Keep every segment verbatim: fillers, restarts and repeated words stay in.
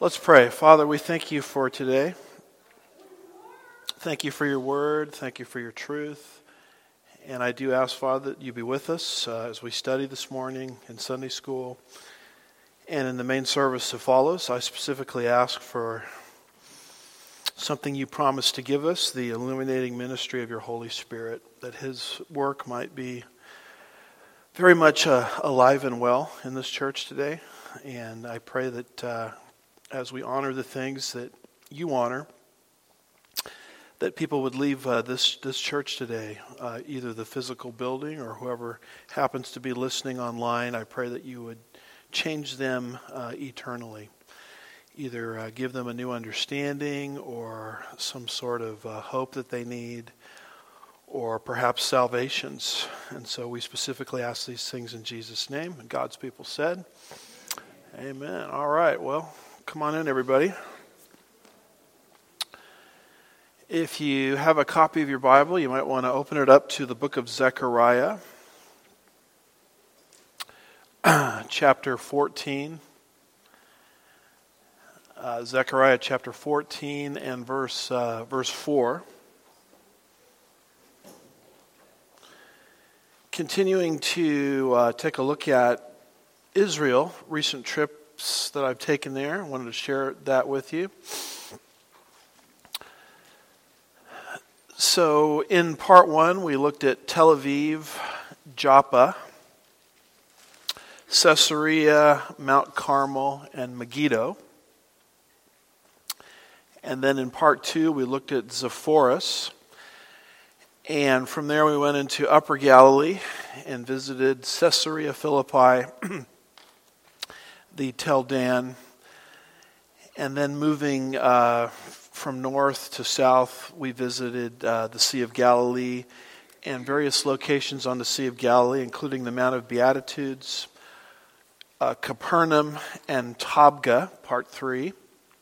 Let's pray. Father, we thank you for today. Thank you for your word. Thank you for your truth. And I do ask, Father, that you be with us uh, as we study this morning in Sunday school and in the main service that follows. I specifically ask for something you promised to give us, the illuminating ministry of your Holy Spirit, that his work might be very much uh, alive and well in this church today. And I pray that uh, as we honor the things that you honor, that people would leave uh, this this church today, uh, either the physical building or whoever happens to be listening online. I pray that you would change them uh, eternally, either uh, give them a new understanding or some sort of uh, hope that they need, or perhaps salvations. And so we specifically ask these things in Jesus' name. And God's people said, amen. All right, well, come on in, everybody. If you have a copy of your Bible, you might want to open it up to the book of Zechariah, chapter fourteen. Uh, Zechariah chapter fourteen and verse uh, verse four. Continuing to uh, take a look at Israel, recent trips that I've taken there. I wanted to share that with you. So in part one, we looked at Tel Aviv, Joppa, Caesarea, Mount Carmel, and Megiddo. And then in part two, we looked at Zephyrus. And from there, we went into Upper Galilee and visited Caesarea Philippi, the Tel Dan, and then moving uh, from north to south, we visited uh, the Sea of Galilee and various locations on the Sea of Galilee, including the Mount of Beatitudes, uh, Capernaum, and Tabgha, part three.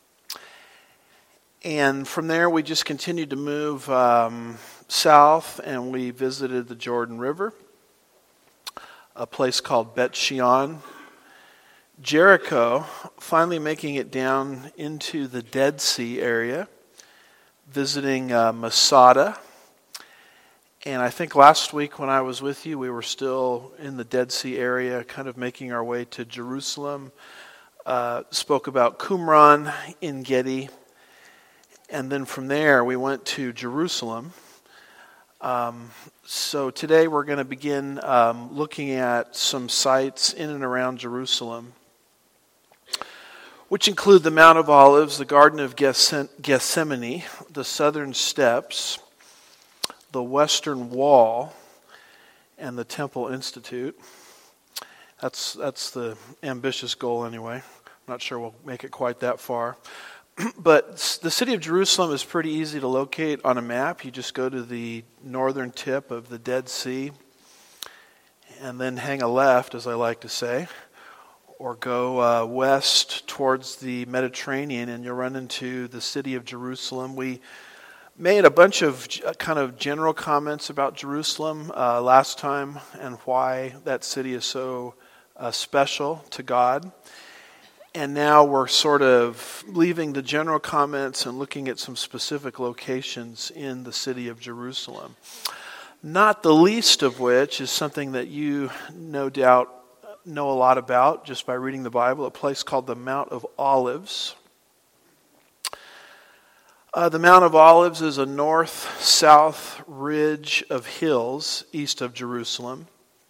And from there, we just continued to move um, south, and we visited the Jordan River, a place called Bet Shean, Jericho, finally making it down into the Dead Sea area, visiting uh, Masada. And I think last week when I was with you, we were still in the Dead Sea area, kind of making our way to Jerusalem. Uh, spoke about Qumran, En Gedi. And then from there, we went to Jerusalem. Um, so today we're going to begin um, looking at some sites in and around Jerusalem, which include the Mount of Olives, the Garden of Gethsemane, the Southern Steps, the Western Wall, and the Temple Institute. That's that's the ambitious goal anyway. I'm not sure we'll make it quite that far. But the city of Jerusalem is pretty easy to locate on a map. You just go to the northern tip of the Dead Sea and then hang a left, as I like to say, or go uh, west towards the Mediterranean, and you'll run into the city of Jerusalem. We made a bunch of kind of general comments about Jerusalem uh, last time and why that city is so uh, special to God. And now we're sort of leaving the general comments and looking at some specific locations in the city of Jerusalem. Not the least of which is something that you no doubt know a lot about just by reading the Bible, a place called the Mount of Olives. Uh, the Mount of Olives is a north-south ridge of hills east of Jerusalem.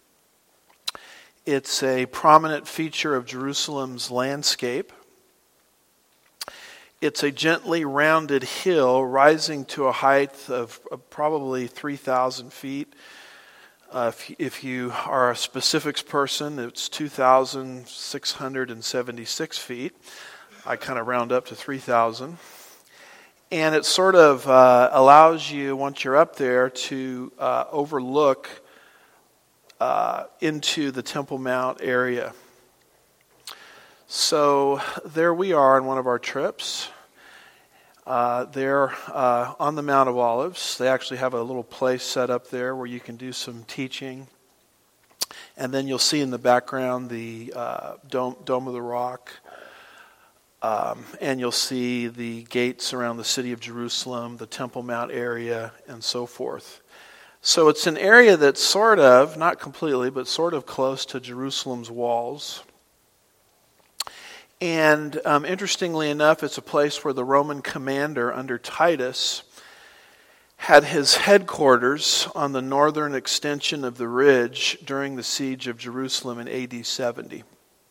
It's a prominent feature of Jerusalem's landscape. It's a gently rounded hill rising to a height of probably three thousand feet. Uh, if, if you are a specifics person, it's two thousand six hundred seventy-six feet. I kind of round up to three thousand. And it sort of uh, allows you, once you're up there, to uh, overlook uh, into the Temple Mount area. So there we are on one of our trips. Uh, they're uh, on the Mount of Olives. They actually have a little place set up there where you can do some teaching. And then you'll see in the background the uh, Dome, Dome of the Rock. Um, and you'll see the gates around the city of Jerusalem, the Temple Mount area, and so forth. So it's an area that's sort of, not completely, but sort of close to Jerusalem's walls. And um, interestingly enough, it's a place where the Roman commander under Titus had his headquarters on the northern extension of the ridge during the siege of Jerusalem in A D seventy.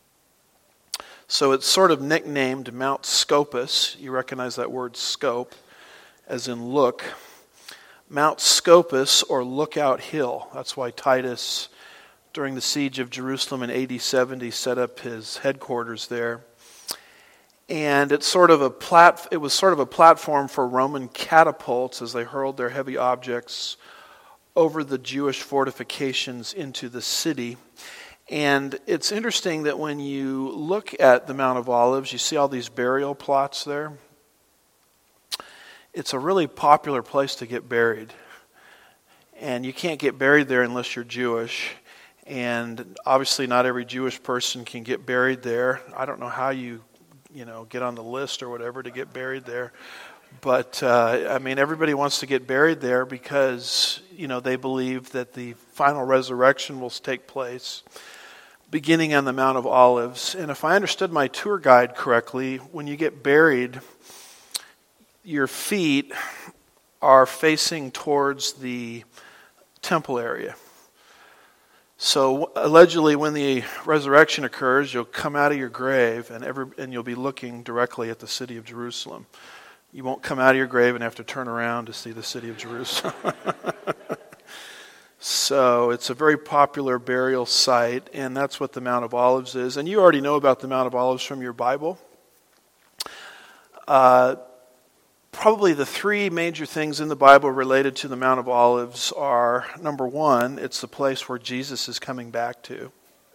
So it's sort of nicknamed Mount Scopus. You recognize that word scope, as in look. Mount Scopus, or Lookout Hill. That's why Titus, during the siege of Jerusalem in A D seventy, set up his headquarters there. And it's sort of a plat. It was sort of a platform for Roman catapults as they hurled their heavy objects over the Jewish fortifications into the city. And it's interesting that when you look at the Mount of Olives, you see all these burial plots there. It's a really popular place to get buried. And you can't get buried there unless you're Jewish. And obviously not every Jewish person can get buried there. I don't know how you, you know, get on the list or whatever to get buried there. But, uh, I mean, everybody wants to get buried there because, you know, they believe that the final resurrection will take place beginning on the Mount of Olives. And if I understood my tour guide correctly, when you get buried, your feet are facing towards the temple area. So allegedly when the resurrection occurs, you'll come out of your grave and every, and you'll be looking directly at the city of Jerusalem. You won't come out of your grave and have to turn around to see the city of Jerusalem. So it's a very popular burial site, and that's what the Mount of Olives is. And you already know about the Mount of Olives from your Bible. Uh, probably the three major things in the Bible related to the Mount of Olives are, number one, it's the place where Jesus is coming back to.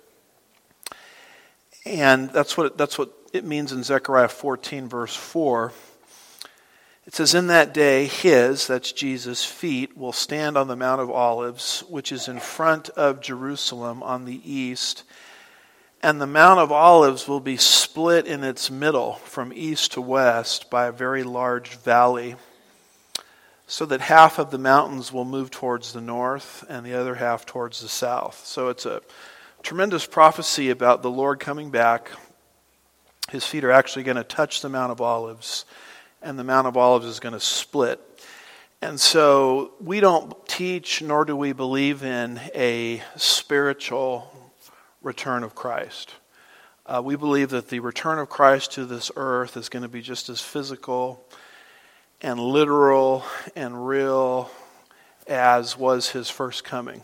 And that's what it, that's what it means in Zechariah fourteen, verse four. It says, in that day, his, that's Jesus' feet, will stand on the Mount of Olives, which is in front of Jerusalem on the east. And the Mount of Olives will be split in its middle from east to west by a very large valley, so that half of the mountains will move towards the north and the other half towards the south. So it's a tremendous prophecy about the Lord coming back. His feet are actually going to touch the Mount of Olives, and the Mount of Olives is going to split. And so we don't teach, nor do we believe in a spiritual return of Christ. Uh, we believe that the return of Christ to this earth is going to be just as physical and literal and real as was his first coming.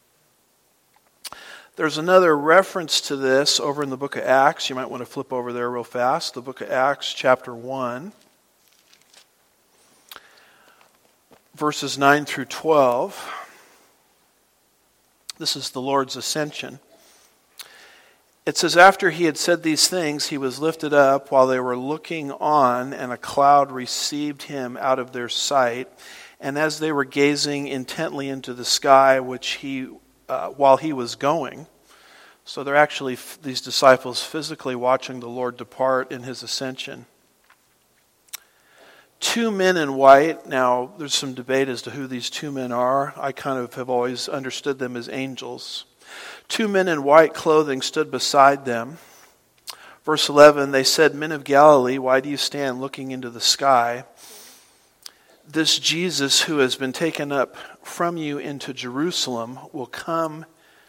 There's another reference to this over in the book of Acts. You might want to flip over there real fast. The book of Acts, chapter one. Verses nine through twelve. This is the Lord's ascension. It says, after he had said these things, he was lifted up while they were looking on, and a cloud received him out of their sight. And as they were gazing intently into the sky, which he, uh, while he was going, so they're actually, these disciples, physically watching the Lord depart in his ascension. Two men in white. Now, there's some debate as to who these two men are. I kind of have always understood them as angels. Two men in white clothing stood beside them. Verse eleven, they said, men of Galilee, why do you stand looking into the sky? This Jesus who has been taken up from you into Jerusalem will come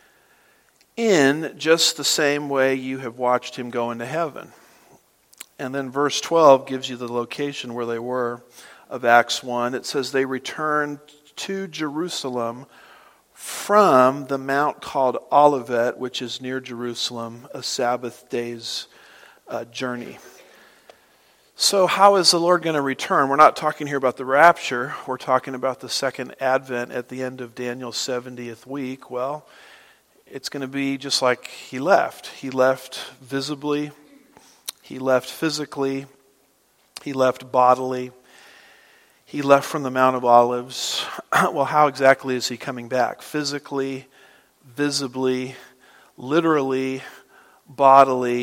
in just the same way you have watched him go into heaven. And then verse twelve gives you the location where they were of Acts one. It says they returned to Jerusalem from the mount called Olivet, which is near Jerusalem, a Sabbath day's uh, journey. So how is the Lord going to return? We're not talking here about the rapture. We're talking about the second advent at the end of Daniel's seventieth week. Well, it's going to be just like he left. He left visibly. He left physically. He left bodily. He left from the Mount of Olives. Well, how exactly is he coming back? Physically, visibly, literally, bodily,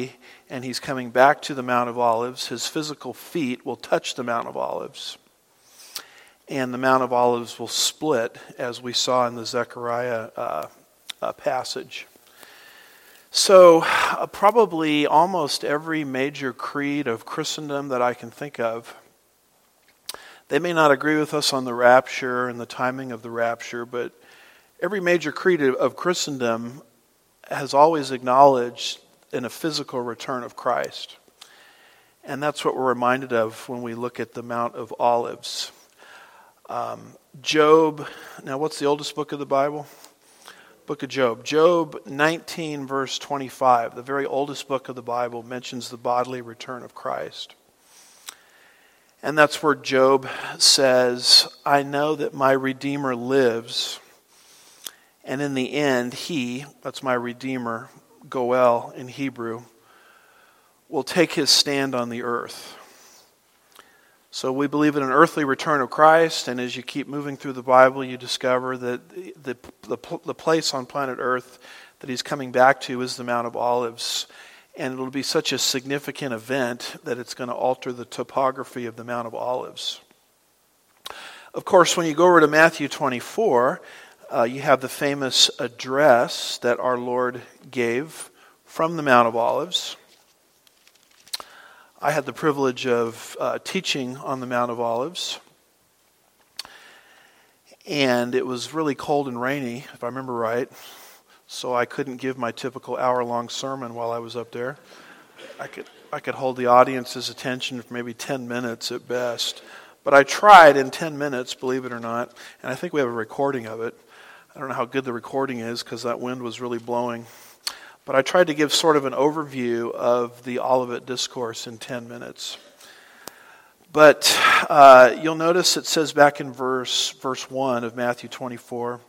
and he's coming back to the Mount of Olives. His physical feet will touch the Mount of Olives, and the Mount of Olives will split, as we saw in the Zechariah uh, uh, passage. So uh, probably almost every major creed of Christendom that I can think of, they may not agree with us on the rapture and the timing of the rapture, but every major creed of Christendom has always acknowledged in a physical return of Christ. And that's what we're reminded of when we look at the Mount of Olives. Um, Job, now what's the oldest book of the Bible? Book of Job. Job nineteen, verse twenty-five, the very oldest book of the Bible, mentions the bodily return of Christ. And that's where Job says, I know that my Redeemer lives, and in the end, he, that's my Redeemer, Goel in Hebrew, will take his stand on the earth. So we believe in an earthly return of Christ, and as you keep moving through the Bible, you discover that the, the, the, the place on planet Earth that he's coming back to is the Mount of Olives. And it'll be such a significant event that it's going to alter the topography of the Mount of Olives. Of course, when you go over to Matthew twenty-four, uh, you have the famous address that our Lord gave from the Mount of Olives. I had the privilege of uh, teaching on the Mount of Olives. And it was really cold and rainy, if I remember right. So I couldn't give my typical hour-long sermon while I was up there. I could I could hold the audience's attention for maybe ten minutes at best. But I tried in ten minutes, believe it or not. And I think we have a recording of it. I don't know how good the recording is because that wind was really blowing. But I tried to give sort of an overview of the Olivet Discourse in ten minutes. But uh, you'll notice it says back in verse verse one of Matthew twenty-four,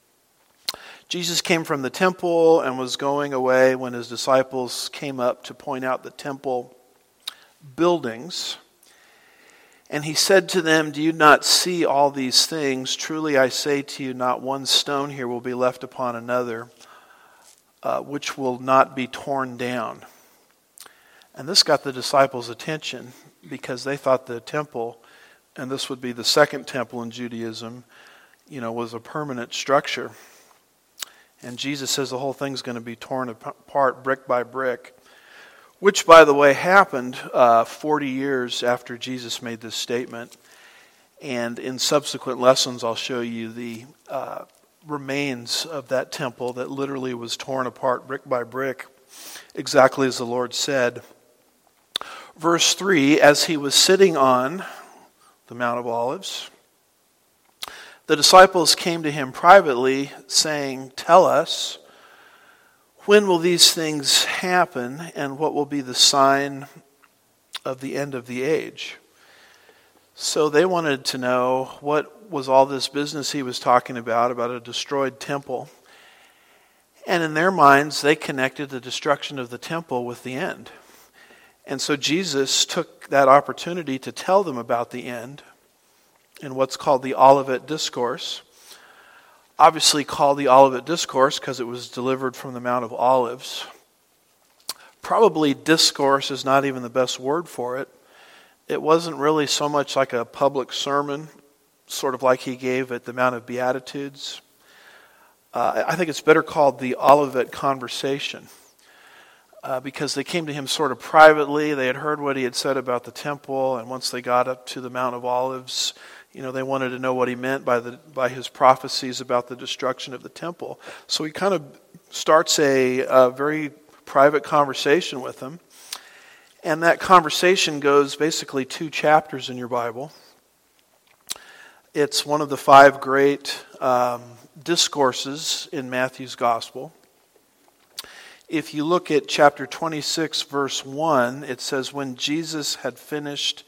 Jesus came from the temple and was going away when his disciples came up to point out the temple buildings. And he said to them, do you not see all these things? Truly I say to you, not one stone here will be left upon another, Uh, which will not be torn down. And this got the disciples' attention because they thought the temple, and this would be the second temple in Judaism, you know, was a permanent structure. And Jesus says the whole thing's going to be torn apart brick by brick, which, by the way, happened uh, forty years after Jesus made this statement. And in subsequent lessons, I'll show you the uh, remains of that temple that literally was torn apart brick by brick, exactly as the Lord said. Verse three, as he was sitting on the Mount of Olives, the disciples came to him privately, saying, tell us, when will these things happen, and what will be the sign of the end of the age? So they wanted to know what was all this business he was talking about, about a destroyed temple. And in their minds, they connected the destruction of the temple with the end. And so Jesus took that opportunity to tell them about the end in what's called the Olivet Discourse. Obviously called the Olivet Discourse because it was delivered from the Mount of Olives. Probably discourse is not even the best word for it. It wasn't really so much like a public sermon, sort of like he gave at the Mount of Beatitudes. Uh, I think it's better called the Olivet Conversation uh, because they came to him sort of privately. They had heard what he had said about the temple, and once they got up to the Mount of Olives, you know, they wanted to know what he meant by the by his prophecies about the destruction of the temple. So he kind of starts a, a very private conversation with them. And that conversation goes basically two chapters in your Bible. It's one of the five great um, discourses in Matthew's Gospel. If you look at chapter twenty-six, verse one, it says, when Jesus had finished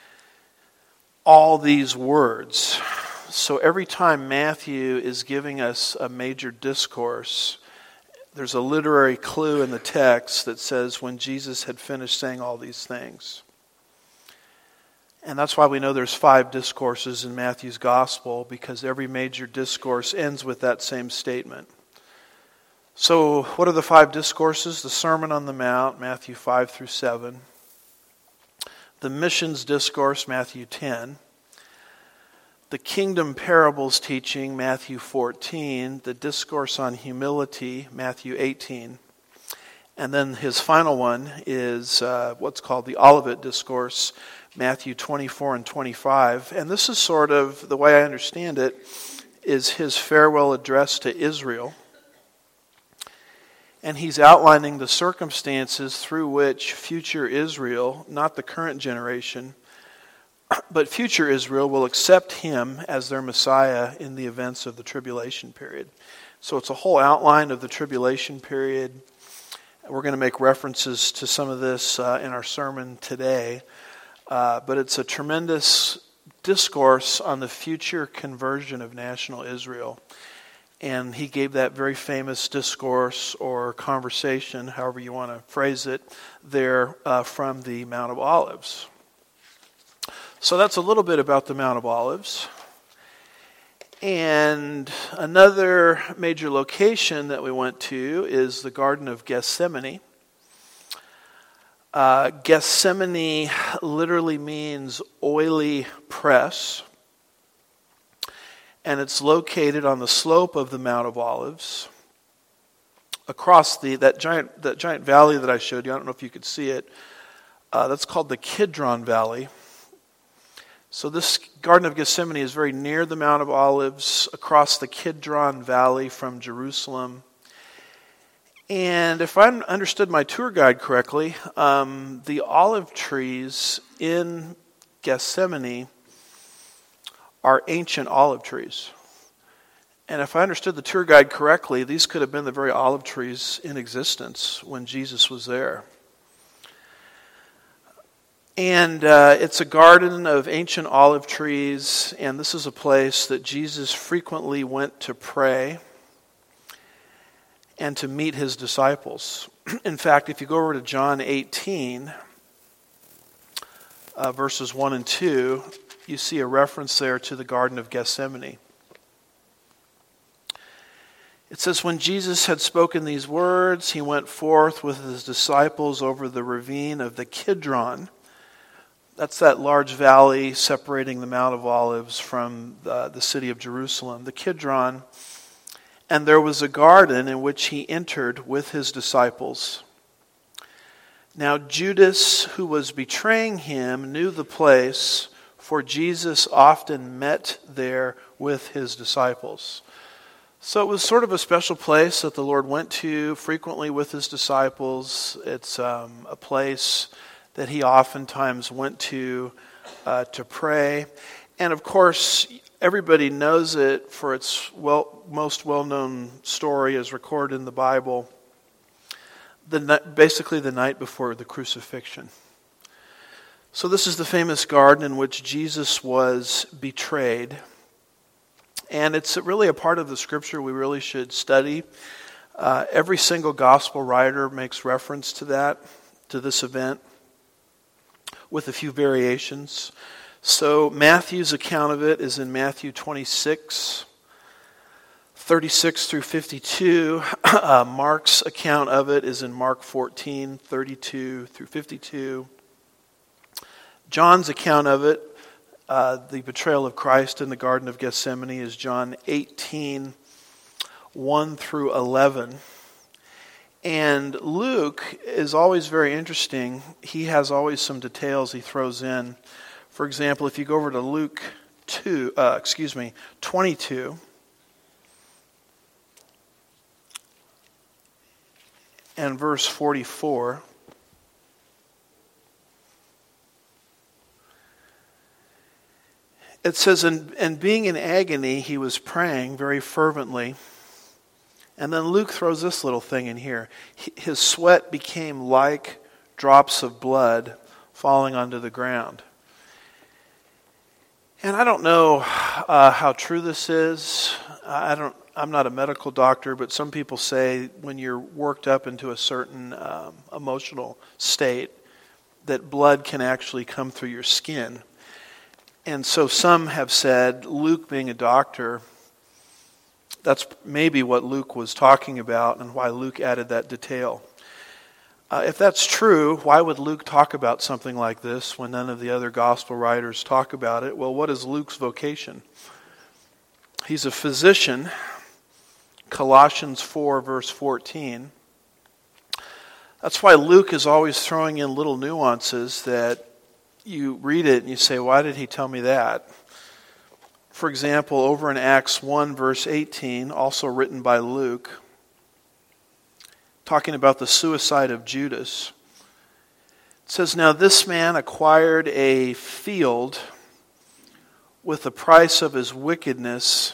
all these words. So every time Matthew is giving us a major discourse, there's a literary clue in the text that says when Jesus had finished saying all these things. And that's why we know there's five discourses in Matthew's Gospel, because every major discourse ends with that same statement. So what are the five discourses? The Sermon on the Mount, Matthew five through seven. The Missions Discourse, Matthew ten. The Kingdom Parables teaching, Matthew fourteen. The Discourse on Humility, Matthew eighteen. And then his final one is uh, what's called the Olivet Discourse, Matthew twenty-four and twenty-five. And this is sort of, the way I understand it, is his farewell address to Israel. And he's outlining the circumstances through which future Israel, not the current generation, but future Israel will accept him as their Messiah in the events of the tribulation period. So it's a whole outline of the tribulation period. We're going to make references to some of this uh, in our sermon today. Uh, but it's a tremendous discourse on the future conversion of national Israel. And he gave that very famous discourse or conversation, however you want to phrase it, there uh, from the Mount of Olives. So that's a little bit about the Mount of Olives. And another major location that we went to is the Garden of Gethsemane. Uh, Gethsemane literally means oily press. And it's located on the slope of the Mount of Olives, across the that giant that giant valley that I showed you. I don't know if you could see it. Uh, that's called the Kidron Valley. So this Garden of Gethsemane is very near the Mount of Olives, across the Kidron Valley from Jerusalem. And if I understood my tour guide correctly, um, the olive trees in Gethsemane are ancient olive trees. And if I understood the tour guide correctly, these could have been the very olive trees in existence when Jesus was there. And uh, it's a garden of ancient olive trees, and this is a place that Jesus frequently went to pray and to meet his disciples. In fact, if you go over to John eighteen, uh, verses one and two, you see a reference there to the Garden of Gethsemane. It says, when Jesus had spoken these words, he went forth with his disciples over the ravine of the Kidron. That's that large valley separating the Mount of Olives from the, the city of Jerusalem, the Kidron. And there was a garden in which he entered with his disciples. Now Judas, who was betraying him, knew the place, for Jesus often met there with his disciples. So it was sort of a special place that the Lord went to frequently with his disciples. It's um, a place that he oftentimes went to uh, to pray. And of course, everybody knows it for its well, most well-known story as recorded in the Bible. The basically the night before the crucifixion. So this is the famous garden in which Jesus was betrayed. And it's really a part of the scripture we really should study. Uh, every single gospel writer makes reference to that, to this event, with a few variations. So Matthew's account of it is in Matthew twenty-six, thirty-six through fifty-two. Uh, Mark's account of it is in Mark fourteen, thirty-two through fifty-two. John's account of it, uh, the betrayal of Christ in the Garden of Gethsemane, is John eighteen, one through eleven. And Luke is always very interesting. He has always some details he throws in. For example, if you go over to Luke two, uh, excuse me, twenty-two, and verse forty-four. It says, and, and being in agony, he was praying very fervently. And then Luke throws this little thing in here. His sweat became like drops of blood falling onto the ground. And I don't know uh, how true this is. I don't. I'm not a medical doctor, but some people say when you're worked up into a certain um, emotional state, that blood can actually come through your skin. And so some have said, Luke being a doctor, That's maybe what Luke was talking about and why Luke added that detail. Uh, if that's true, why would Luke talk about something like this when none of the other gospel writers talk about it? Well, what is Luke's vocation? He's a physician. Colossians four, verse fourteen. That's why Luke is always throwing in little nuances that you read it and you say, why did he tell me that? For example, over in Acts one, verse eighteen, also written by Luke, talking about the suicide of Judas. It says, now this man acquired a field with the price of his wickedness,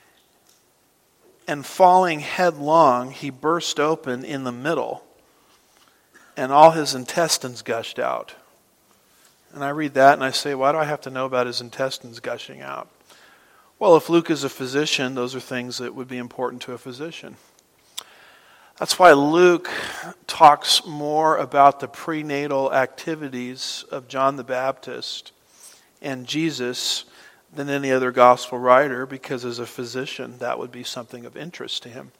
and falling headlong, he burst open in the middle, and all his intestines gushed out. And I read that and I say, why do I have to know about his intestines gushing out? Well, if Luke is a physician, those are things that would be important to a physician. That's why Luke talks more about the prenatal activities of John the Baptist and Jesus than any other gospel writer, because as a physician, that would be something of interest to him.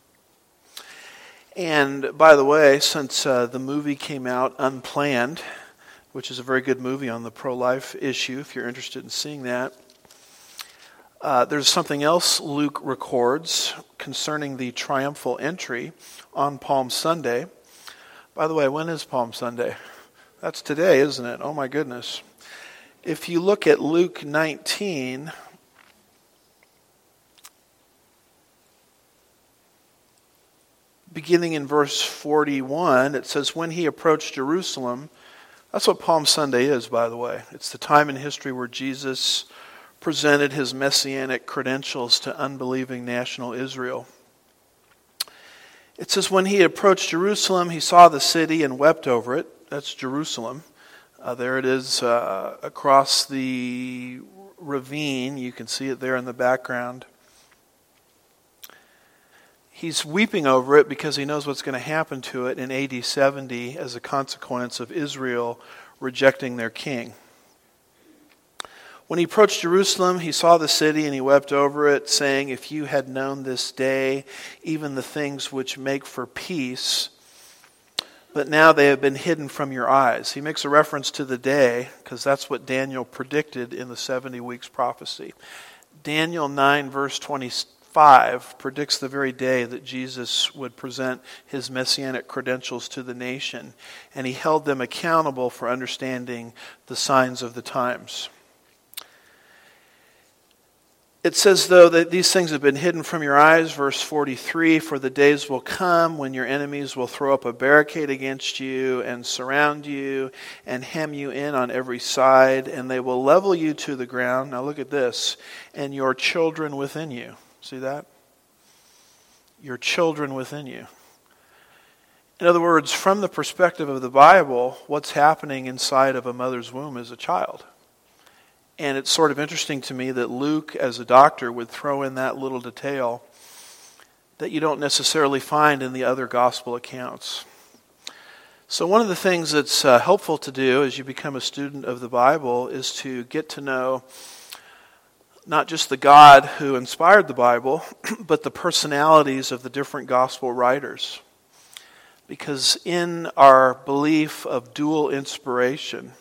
And by the way, since uh, the movie came out Unplanned, which is a very good movie on the pro-life issue, if you're interested in seeing that, uh, there's something else Luke records concerning the triumphal entry on Palm Sunday. By the way, when is Palm Sunday? That's today, isn't it? Oh my goodness. If you look at Luke nineteen, beginning in verse forty-one, it says, when he approached Jerusalem, that's what Palm Sunday is, by the way. It's the time in history where Jesus presented his messianic credentials to unbelieving national Israel. It says, when he approached Jerusalem, he saw the city and wept over it. That's Jerusalem. Uh, there it is uh, across the ravine. You can see it there in the background. He's weeping over it because he knows what's going to happen to it in A D seventy as a consequence of Israel rejecting their king. When he approached Jerusalem, he saw the city and he wept over it, saying, if you had known this day, even the things which make for peace, but now they have been hidden from your eyes. He makes a reference to the day, because that's what Daniel predicted in the seventy weeks prophecy. Daniel nine, verse twenty-five, predicts the very day that Jesus would present his messianic credentials to the nation, and he held them accountable for understanding the signs of the times. It says, though, that these things have been hidden from your eyes, verse forty-three, for the days will come when your enemies will throw up a barricade against you and surround you and hem you in on every side, and they will level you to the ground. Now look at this, and your children within you. See that? Your children within you. In other words, from the perspective of the Bible, what's happening inside of a mother's womb is a child. And it's sort of interesting to me that Luke, as a doctor, would throw in that little detail that you don't necessarily find in the other gospel accounts. So one of the things that's uh, helpful to do as you become a student of the Bible is to get to know not just the God who inspired the Bible, but the personalities of the different gospel writers. Because in our belief of dual inspiration,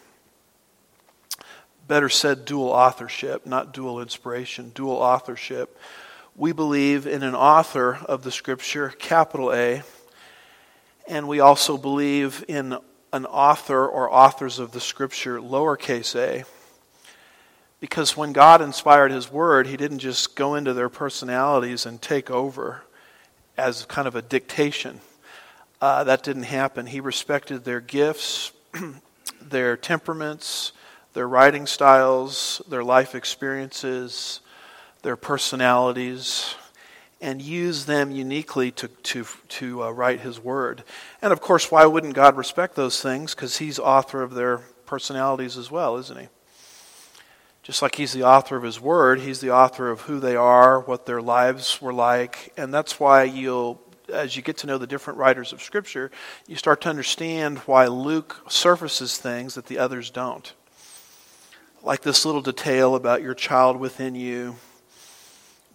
better said dual authorship, not dual inspiration, dual authorship, we believe in an author of the Scripture, capital A, and we also believe in an author or authors of the Scripture, lowercase a, because when God inspired His Word, He didn't just go into their personalities and take over as kind of a dictation. Uh, that didn't happen. He respected their gifts, their temperaments, their writing styles, their life experiences, their personalities, and use them uniquely to to to uh, write His Word. And of course, why wouldn't God respect those things? Because He's author of their personalities as well, isn't He? Just like He's the author of His Word, He's the author of who they are, what their lives were like, and that's why you'll, as you get to know the different writers of Scripture, you start to understand why Luke surfaces things that the others don't. Like this little detail about your child within you.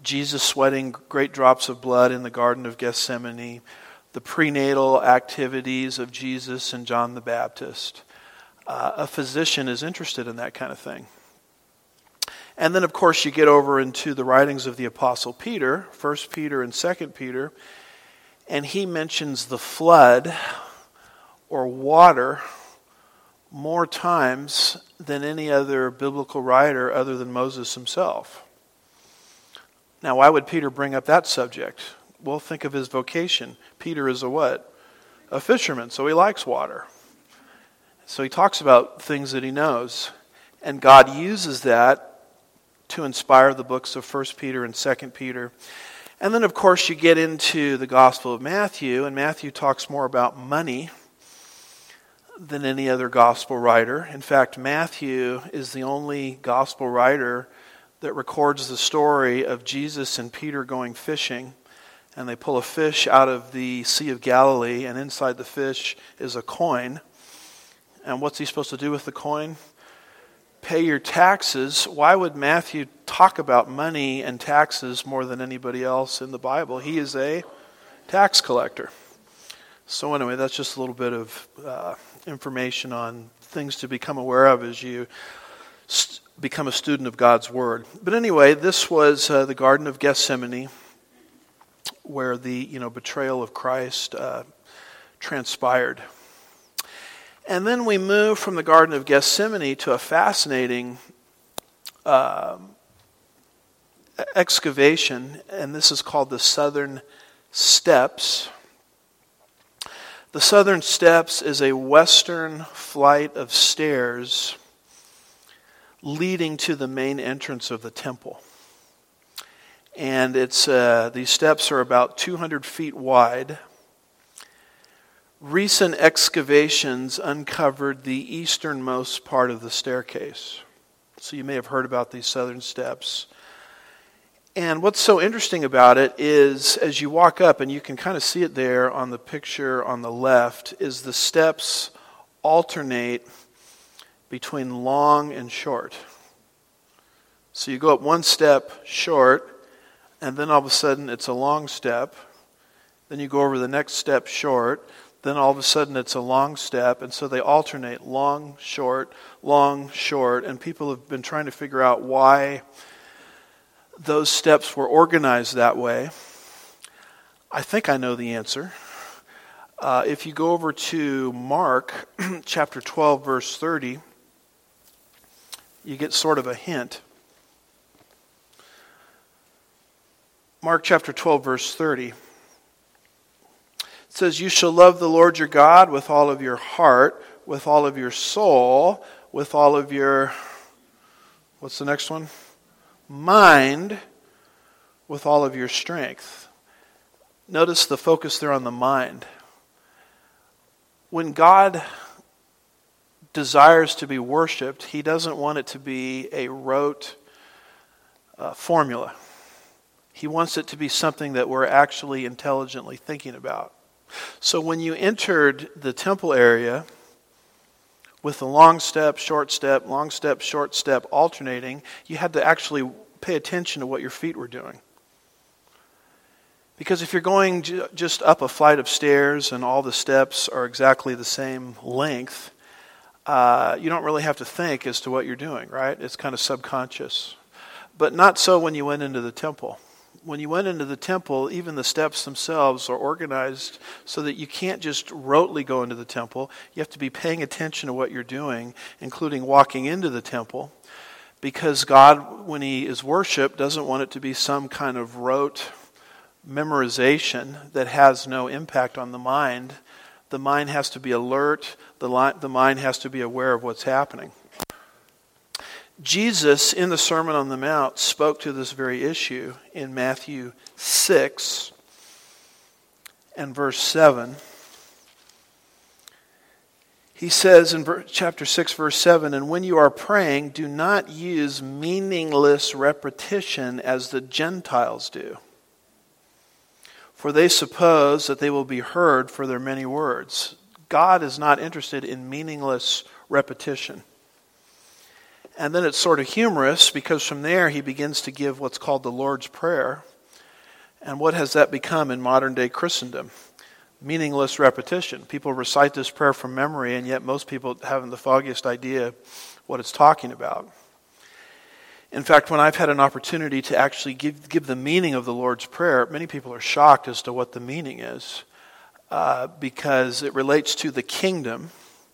Jesus sweating great drops of blood in the Garden of Gethsemane, the prenatal activities of Jesus and John the Baptist. Uh, a physician is interested in that kind of thing. And then, of course, you get over into the writings of the Apostle Peter, First Peter and Second Peter, and he mentions the flood or water more times than any other biblical writer other than Moses himself. Now, why would Peter bring up that subject? Well, think of his vocation. Peter is a what? A fisherman, so he likes water. So he talks about things that he knows. And God uses that to inspire the books of First Peter and Second Peter. And then, of course, you get into the Gospel of Matthew, and Matthew talks more about money than any other gospel writer. In fact, Matthew is the only gospel writer that records the story of Jesus and Peter going fishing. And they pull a fish out of the Sea of Galilee, and inside the fish is a coin. And what's he supposed to do with the coin? Pay your taxes. Why would Matthew talk about money and taxes more than anybody else in the Bible? He is a tax collector. So anyway, that's just a little bit of uh, information on things to become aware of as you st- become a student of God's Word. But anyway, this was uh, the Garden of Gethsemane, where the you know betrayal of Christ uh, transpired. And then we move from the Garden of Gethsemane to a fascinating uh, excavation, and this is called the Southern Steps. The Southern Steps is a western flight of stairs leading to the main entrance of the temple. And it's uh, these steps are about two hundred feet wide. Recent excavations uncovered the easternmost part of the staircase. So you may have heard about these southern steps. And what's so interesting about it is, as you walk up, and you can kind of see it there on the picture on the left, is the steps alternate between long and short. So you go up one step short, and then all of a sudden it's a long step. Then you go over the next step short. Then all of a sudden it's a long step, and so they alternate long, short, long, short, and people have been trying to figure out why those steps were organized that way. I think I know the answer. Uh, if you go over to Mark chapter twelve, verse thirty, you get sort of a hint. Mark chapter twelve, verse thirty. It says, "You shall love the Lord your God with all of your heart, with all of your soul, with all of your," what's the next one? "Mind, with all of your strength." Notice the focus there on the mind. When God desires to be worshipped, He doesn't want it to be a rote uh, formula. He wants it to be something that we're actually intelligently thinking about. So when you entered the temple area with the long step, short step, long step, short step alternating, you had to actually pay attention to what your feet were doing. Because if you're going j- just up a flight of stairs and all the steps are exactly the same length, uh, you don't really have to think as to what you're doing, right? It's kind of subconscious. But not so when you went into the temple. When you went into the temple, even the steps themselves are organized so that you can't just rotely go into the temple. You have to be paying attention to what you're doing, including walking into the temple, because God, when He is worshipped, doesn't want it to be some kind of rote memorization that has no impact on the mind. The mind has to be alert. The, li- the mind has to be aware of what's happening. Jesus, in the Sermon on the Mount, spoke to this very issue in Matthew six and verse seven. He says in chapter six, verse seven, "And when you are praying, do not use meaningless repetition as the Gentiles do, for they suppose that they will be heard for their many words." God is not interested in meaningless repetition. And then it's sort of humorous because from there he begins to give what's called the Lord's Prayer. And what has that become in modern day Christendom? Meaningless repetition. People recite this prayer from memory, and yet most people haven't the foggiest idea what it's talking about. In fact, when I've had an opportunity to actually give, give the meaning of the Lord's Prayer, many people are shocked as to what the meaning is, uh, because it relates to the kingdom.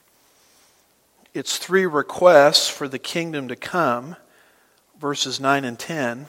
It's three requests for the kingdom to come, verses nine and ten,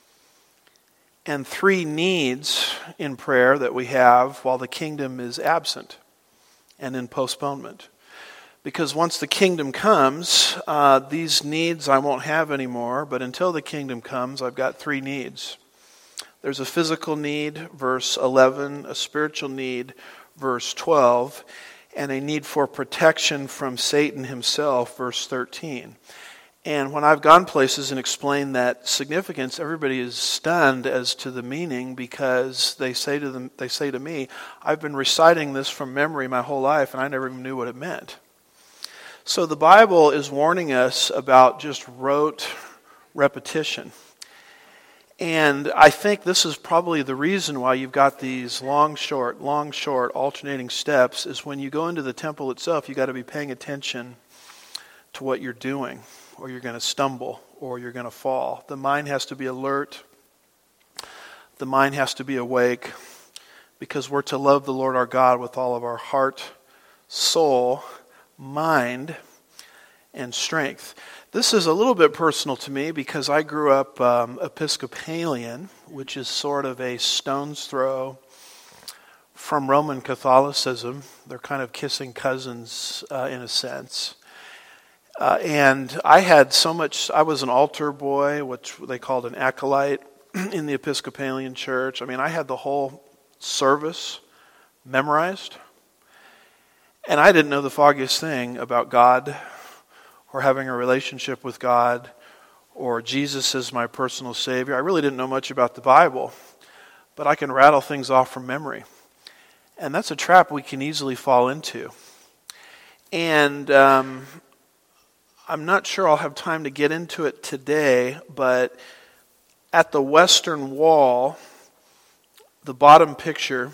and three needs in prayer that we have while the kingdom is absent and in postponement. Because once the kingdom comes, uh, these needs I won't have anymore, but until the kingdom comes, I've got three needs. There's a physical need, verse eleven, a spiritual need, verse twelve, and a need for protection from Satan himself, verse thirteen. And when I've gone places and explained that significance, everybody is stunned as to the meaning, because they say to them, they say to me, I've been reciting this from memory my whole life, and I never even knew what it meant. So the Bible is warning us about just rote repetition. And I think this is probably the reason why you've got these long, short, long, short, alternating steps, is when you go into the temple itself, you've got to be paying attention to what you're doing, or you're going to stumble, or you're going to fall. The mind has to be alert. The mind has to be awake, because we're to love the Lord our God with all of our heart, soul, mind, and strength. This is a little bit personal to me because I grew up um, Episcopalian, which is sort of a stone's throw from Roman Catholicism. They're kind of kissing cousins uh, in a sense. Uh, and I had so much, I was an altar boy, which they called an acolyte in the Episcopalian church. I mean, I had the whole service memorized. And I didn't know the foggiest thing about God, or having a relationship with God, or Jesus as my personal Savior. I really didn't know much about the Bible, but I can rattle things off from memory. And that's a trap we can easily fall into. And um, I'm not sure I'll have time to get into it today, but at the Western Wall, the bottom picture,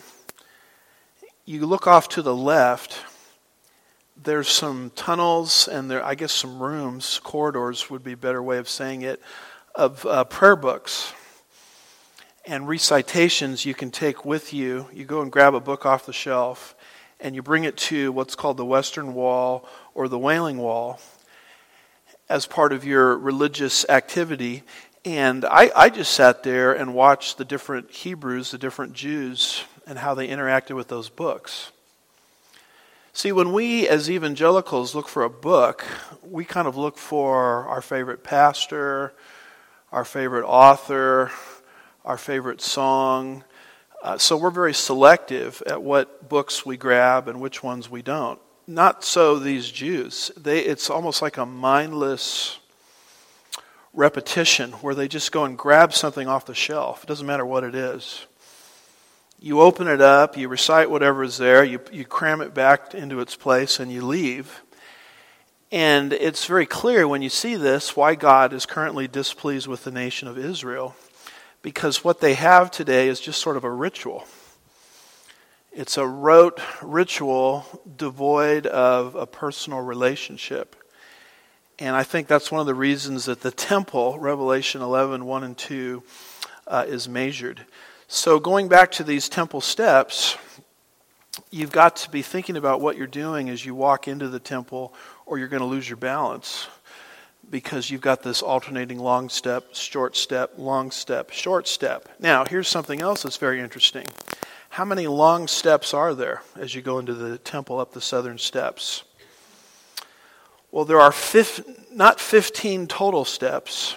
you look off to the left, there's some tunnels and there, I guess some rooms, corridors would be a better way of saying it, of uh, prayer books and recitations you can take with you. You go and grab a book off the shelf and you bring it to what's called the Western Wall or the Wailing Wall as part of your religious activity. And I, I just sat there and watched the different Hebrews, the different Jews, and how they interacted with those books. See, when we as evangelicals look for a book, we kind of look for our favorite pastor, our favorite author, our favorite song. Uh, so we're very selective at what books we grab and which ones we don't. Not so these Jews. They, it's almost like a mindless repetition where they just go and grab something off the shelf. It doesn't matter what it is. You open it up, you recite whatever is there, you, you cram it back into its place, and you leave. And it's very clear when you see this why God is currently displeased with the nation of Israel. Because what they have today is just sort of a ritual. It's a rote ritual devoid of a personal relationship. And I think that's one of the reasons that the temple, Revelation eleven, one and two, uh, is measured. So going back to these temple steps, you've got to be thinking about what you're doing as you walk into the temple, or you're going to lose your balance, because you've got this alternating long step, short step, long step, short step. Now, here's something else that's very interesting. How many long steps are there as you go into the temple up the southern steps? Well, there are fif- not fifteen total steps,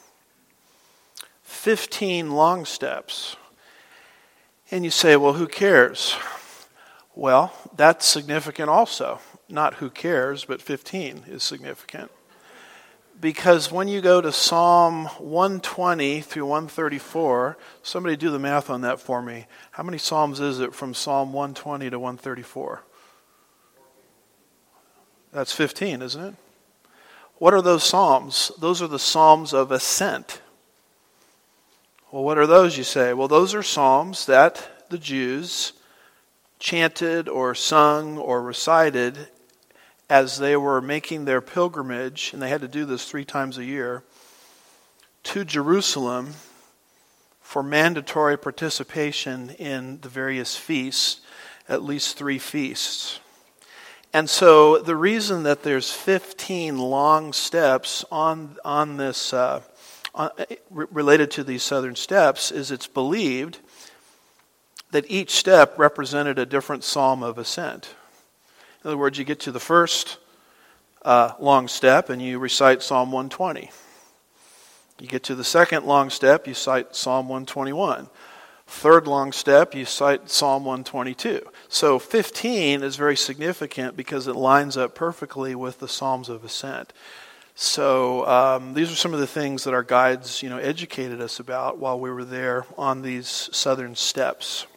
fifteen long steps. And you say, well, who cares? Well, that's significant also. Not who cares, but fifteen is significant. Because when you go to Psalm one twenty through one thirty-four, somebody do the math on that for me. How many Psalms is it from Psalm one twenty to one thirty-four? That's fifteen, isn't it? What are those psalms? Those are the psalms of ascent. Well, what are those, you say? Well, those are psalms that the Jews chanted or sung or recited as they were making their pilgrimage, and they had to do this three times a year, to Jerusalem for mandatory participation in the various feasts, at least three feasts. And so the reason that there's fifteen long steps on on this uh, on, related to these southern steps is it's believed that each step represented a different psalm of ascent. In other words, you get to the first uh, long step and you recite Psalm one twenty. You get to the second long step, you cite Psalm one twenty-one. Third long step, you cite Psalm one twenty-two. So fifteen is very significant because it lines up perfectly with the Psalms of Ascent. So um, these are some of the things that our guides, you know, educated us about while we were there on these southern steps.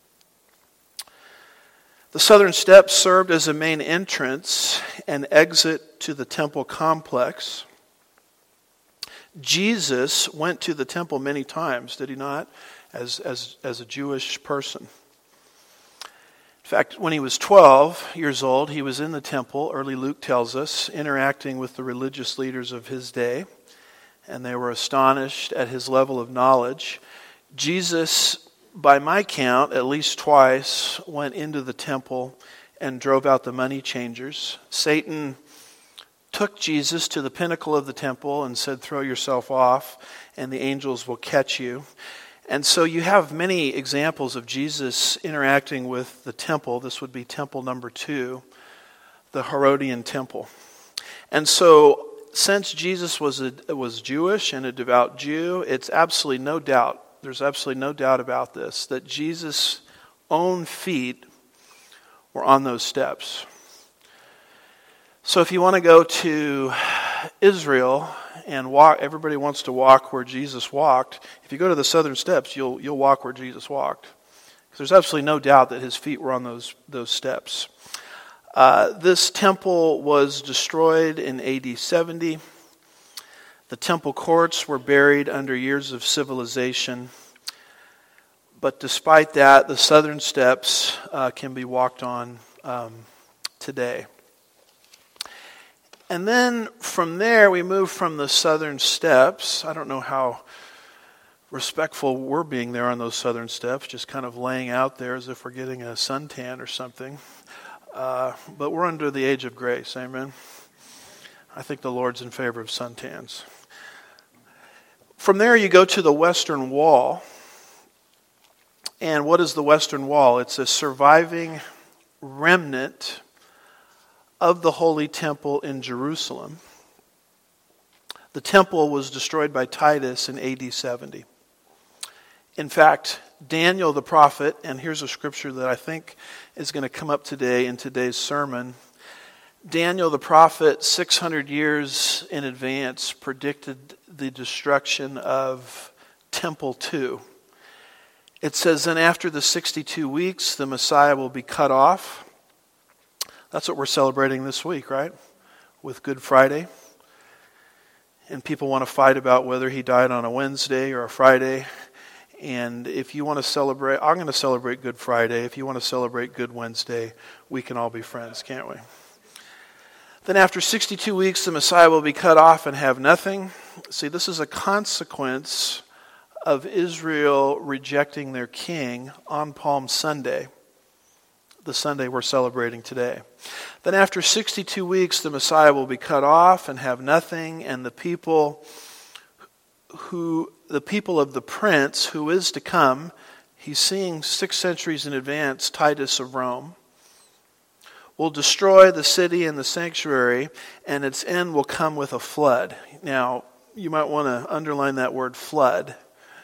The southern steps served as a main entrance and exit to the temple complex. Jesus went to the temple many times, did he not, as, as, as a Jewish person. In fact, when he was twelve years old, he was in the temple, early Luke tells us, interacting with the religious leaders of his day, and they were astonished at his level of knowledge. Jesus, by my count, at least twice, went into the temple and drove out the money changers. Satan took Jesus to the pinnacle of the temple and said, "Throw yourself off, and the angels will catch you." And so you have many examples of Jesus interacting with the temple. This would be temple number two, the Herodian temple. And so since Jesus was a, was Jewish and a devout Jew, it's absolutely no doubt, there's absolutely no doubt about this, that Jesus' own feet were on those steps. So if you want to go to Israel and walk, everybody wants to walk where Jesus walked. If you go to the southern steps, you'll you'll walk where Jesus walked. Because there's absolutely no doubt that his feet were on those those steps. Uh, this temple was destroyed in A D seventy. The temple courts were buried under years of civilization. But despite that, the southern steps uh, can be walked on um, today. And then from there, we move from the southern steps. I don't know how respectful we're being there on those southern steps, just kind of laying out there as if we're getting a suntan or something. Uh, but we're under the age of grace, amen? I think the Lord's in favor of suntans. From there, you go to the Western Wall. And what is the Western Wall? It's a surviving remnant of the Holy Temple in Jerusalem. The temple was destroyed by Titus in A D seventy. In fact, Daniel the prophet, and here's a scripture that I think is going to come up today in today's sermon. Daniel the prophet, six hundred years in advance, predicted the destruction of Temple two. It says, "Then after the sixty-two weeks, the Messiah will be cut off." That's what we're celebrating this week, right? With Good Friday. And people want to fight about whether he died on a Wednesday or a Friday. And if you want to celebrate, I'm going to celebrate Good Friday. If you want to celebrate Good Wednesday, we can all be friends, can't we? Then after sixty-two weeks, the Messiah will be cut off and have nothing. See, this is a consequence of Israel rejecting their king on Palm Sunday, the Sunday we're celebrating today. Then after sixty-two weeks, the Messiah will be cut off and have nothing, and the people who, the people of the prince who is to come, he's seeing six centuries in advance, Titus of Rome, will destroy the city and the sanctuary, and its end will come with a flood. Now, you might want to underline that word flood.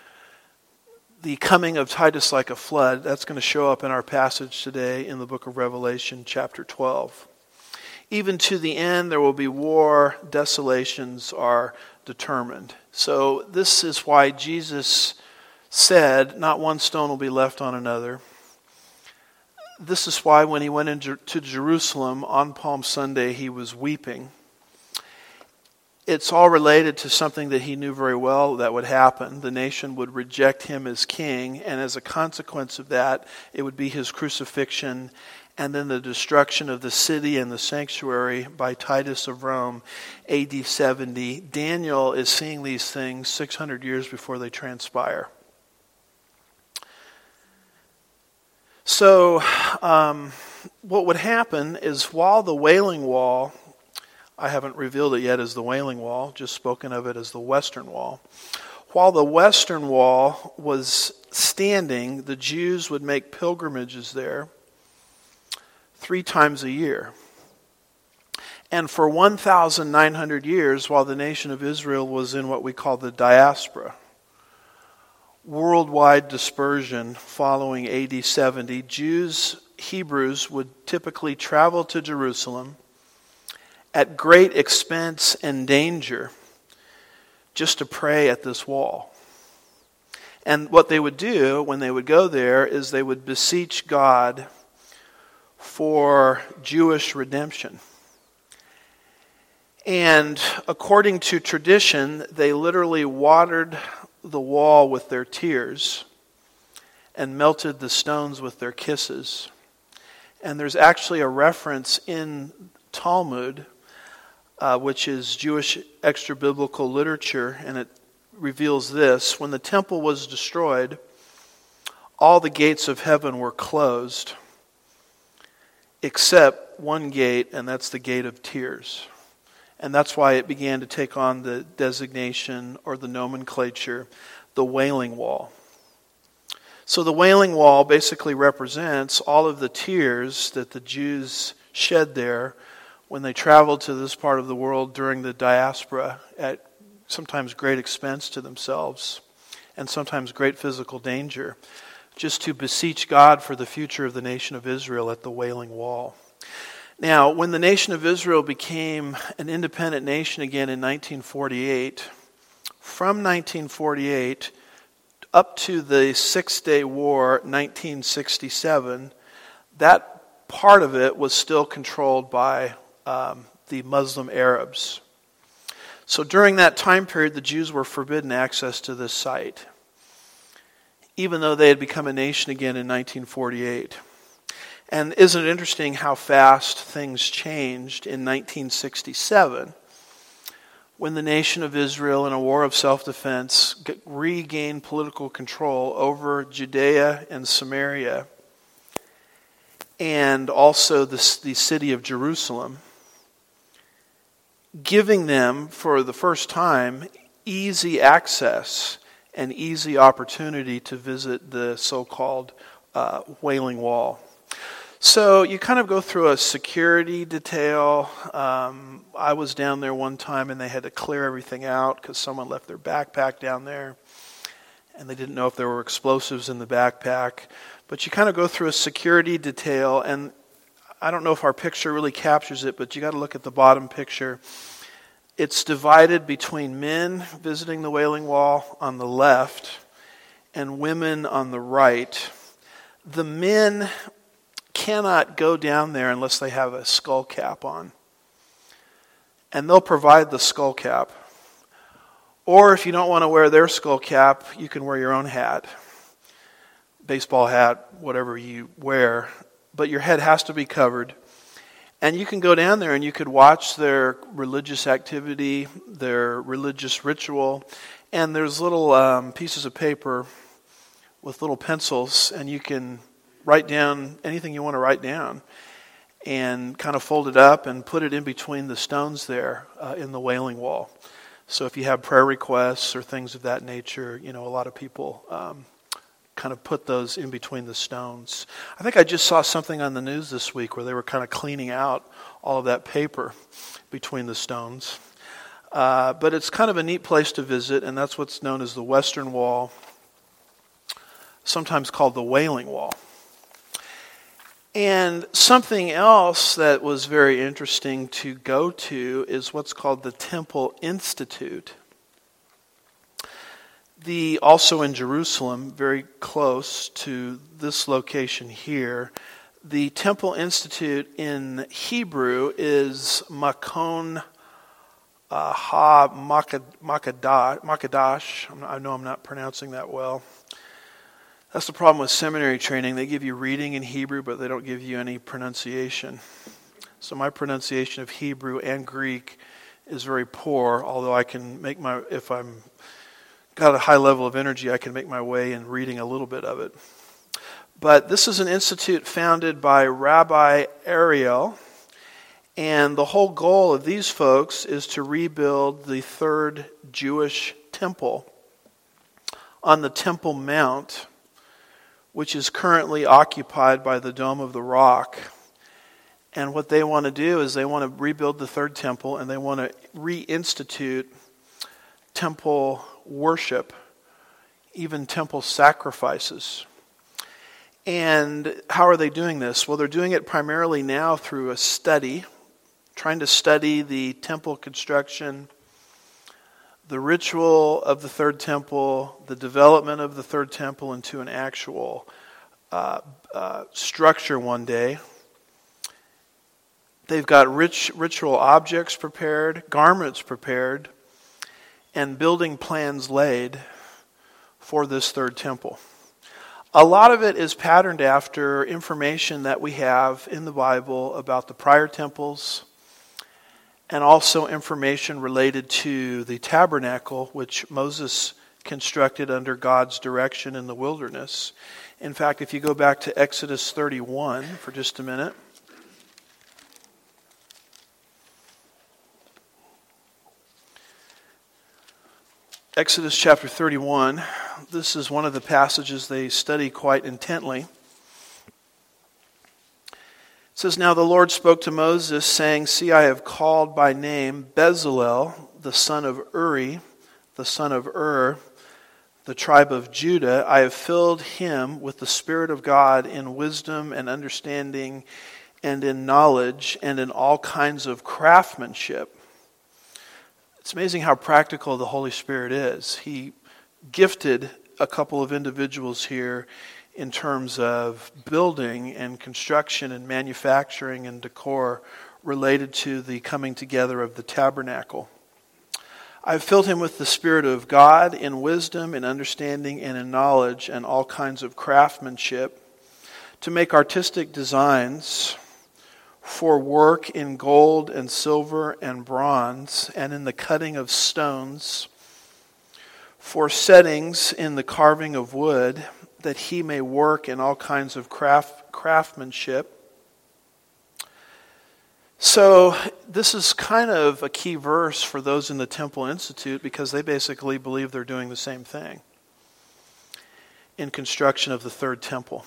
The coming of Titus like a flood, that's going to show up in our passage today in the book of Revelation, chapter twelve. Even to the end, there will be war, desolations are determined. So this is why Jesus said, not one stone will be left on another. This is why when he went into Jerusalem on Palm Sunday, he was weeping. it's all related to something that he knew very well that would happen. The nation would reject him as king, and as a consequence of that, it would be his crucifixion and then the destruction of the city and the sanctuary by Titus of Rome, A D seventy. Daniel is seeing these things six hundred years before they transpire. So, um, what would happen is while the Wailing Wall, I haven't revealed it yet as the Wailing Wall, just spoken of it as the Western Wall. While the Western Wall was standing, the Jews would make pilgrimages there three times a year. And for one thousand nine hundred years, while the nation of Israel was in what we call the diaspora, worldwide dispersion following A D seventy, Jews, Hebrews would typically travel to Jerusalem at great expense and danger just to pray at this wall. And what they would do when they would go there is they would beseech God for Jewish redemption. And according to tradition, they literally watered the wall with their tears and melted the stones with their kisses. And there's actually a reference in Talmud, uh, which is Jewish extra-biblical literature, and it reveals this. When the temple was destroyed, all the gates of heaven were closed, except one gate, and that's the gate of tears. And that's why it began to take on the designation or the nomenclature, the Wailing Wall. So the Wailing Wall basically represents all of the tears that the Jews shed there when they traveled to this part of the world during the diaspora at sometimes great expense to themselves and sometimes great physical danger, just to beseech God for the future of the nation of Israel at the Wailing Wall. Now, when the nation of Israel became an independent nation again in nineteen forty-eight, from nineteen forty-eight up to the Six-Day War, nineteen sixty-seven, that part of it was still controlled by um, the Muslim Arabs. So during that time period, the Jews were forbidden access to this site, even though they had become a nation again in nineteen forty-eight. And isn't it interesting how fast things changed in nineteen sixty-seven when the nation of Israel, in a war of self-defense, regained political control over Judea and Samaria and also the, the city of Jerusalem, giving them, for the first time, easy access and easy opportunity to visit the so-called uh, Wailing Wall. So you kind of go through a security detail. Um, I was down there one time and they had to clear everything out because someone left their backpack down there and they didn't know if there were explosives in the backpack. But you kind of go through a security detail, and I don't know if our picture really captures it, but you got to look at the bottom picture. It's divided between men visiting the Wailing Wall on the left and women on the right. The men cannot go down there unless they have a skull cap on. And they'll provide the skull cap. Or if you don't want to wear their skull cap, you can wear your own hat. Baseball hat, whatever you wear. But your head has to be covered. And you can go down there and you could watch their religious activity, their religious ritual. And there's little um, pieces of paper with little pencils, and you can write down anything you want to write down and kind of fold it up and put it in between the stones there uh, in the Wailing Wall. So if you have prayer requests or things of that nature, you know, a lot of people um, kind of put those in between the stones. I think I just saw something on the news this week where they were kind of cleaning out all of that paper between the stones. Uh, but it's kind of a neat place to visit, and that's what's known as the Western Wall, sometimes called the Wailing Wall. And something else that was very interesting to go to is what's called the Temple Institute. The also in Jerusalem, very close to this location here, the Temple Institute in Hebrew is Makon uh, Ha Makadash. I know I'm not pronouncing that well. That's the problem with seminary training. They give you reading in Hebrew, but they don't give you any pronunciation. So my pronunciation of Hebrew and Greek is very poor, although I can make my, if I'm got a high level of energy, I can make my way in reading a little bit of it. But this is an institute founded by Rabbi Ariel, and the whole goal of these folks is to rebuild the third Jewish temple on the Temple Mount, which is currently occupied by the Dome of the Rock. And what they want to do is they want to rebuild the third temple, and they want to reinstitute temple worship, even temple sacrifices. And how are they doing this? Well, they're doing it primarily now through a study, trying to study the temple construction, the ritual of the third temple, the development of the third temple into an actual uh, uh, structure one day. They've got rich ritual objects prepared, garments prepared, and building plans laid for this third temple. A lot of it is patterned after information that we have in the Bible about the prior temples, and also information related to the tabernacle, which Moses constructed under God's direction in the wilderness. In fact, if you go back to Exodus thirty-one for just a minute. Exodus chapter thirty-one, this is one of the passages they study quite intently. It says, "Now the Lord spoke to Moses, saying, See, I have called by name Bezalel, the son of Uri, the son of Ur, the tribe of Judah. I have filled him with the Spirit of God in wisdom and understanding and in knowledge and in all kinds of craftsmanship." It's amazing how practical the Holy Spirit is. He gifted a couple of individuals here in terms of building and construction and manufacturing and decor related to the coming together of the tabernacle. I've filled him with the Spirit of God in wisdom, in understanding, and in knowledge, and all kinds of craftsmanship, to make artistic designs for work in gold and silver and bronze, and in the cutting of stones, for settings in the carving of wood, that he may work in all kinds of craft craftsmanship. So this is kind of a key verse for those in the Temple Institute, because they basically believe they're doing the same thing in construction of the third temple.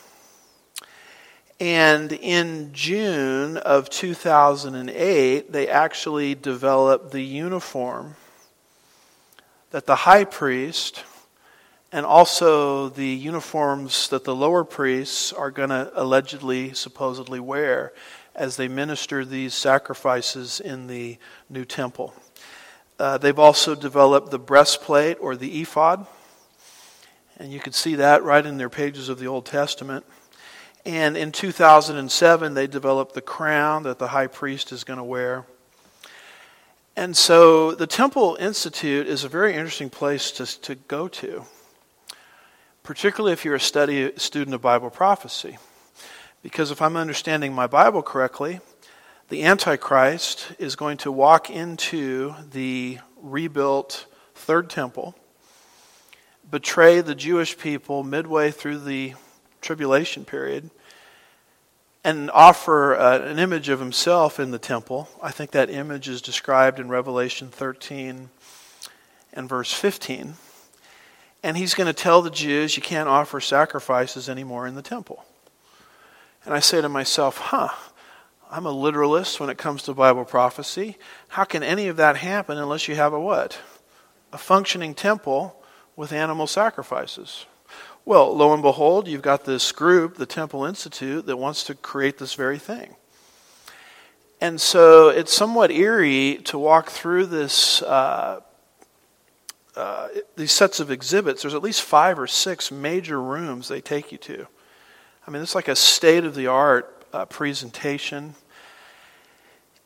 And in June of two thousand eight, they actually developed the uniform that the high priest, and also the uniforms that the lower priests are going to allegedly, supposedly wear as they minister these sacrifices in the new temple. Uh, they've also developed the breastplate or the ephod, and you can see that right in their pages of the Old Testament. And in two thousand seven, they developed the crown that the high priest is going to wear. And so the Temple Institute is a very interesting place to, to go to, particularly if you're a study student of Bible prophecy. Because if I'm understanding my Bible correctly, the Antichrist is going to walk into the rebuilt third temple, betray the Jewish people midway through the tribulation period, and offer uh, an image of himself in the temple. I think that image is described in Revelation thirteen and verse fifteen. And he's going to tell the Jews, you can't offer sacrifices anymore in the temple. And I say to myself, huh, I'm a literalist when it comes to Bible prophecy. How can any of that happen unless you have a what? A functioning temple with animal sacrifices. Well, lo and behold, you've got this group, the Temple Institute, that wants to create this very thing. And so it's somewhat eerie to walk through this uh, uh, these sets of exhibits. There's at least five or six major rooms they take you to. I mean, it's like a state-of-the-art uh, presentation.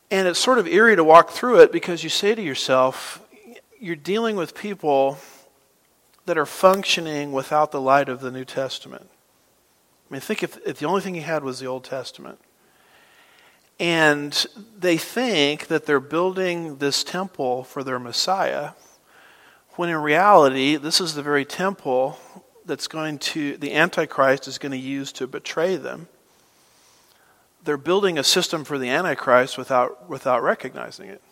And it's sort of eerie to walk through it because you say to yourself, you're dealing with people that are functioning without the light of the New Testament. I mean, think if, if the only thing you had was the Old Testament. And they think that they're building this temple for their Messiah, when in reality, this is the very temple that's going to, the Antichrist is going to use to betray them. They're building a system for the Antichrist without without recognizing it.